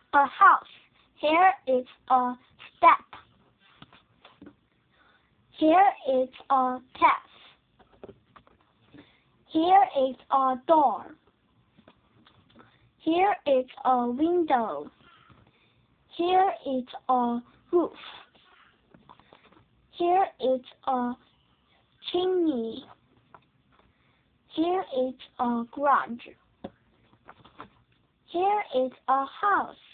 a house. Here is a step. Here is a path. Here is a door. Here is a window. Here is a roof. Here is a chimney. Here is a garage. Here is a house.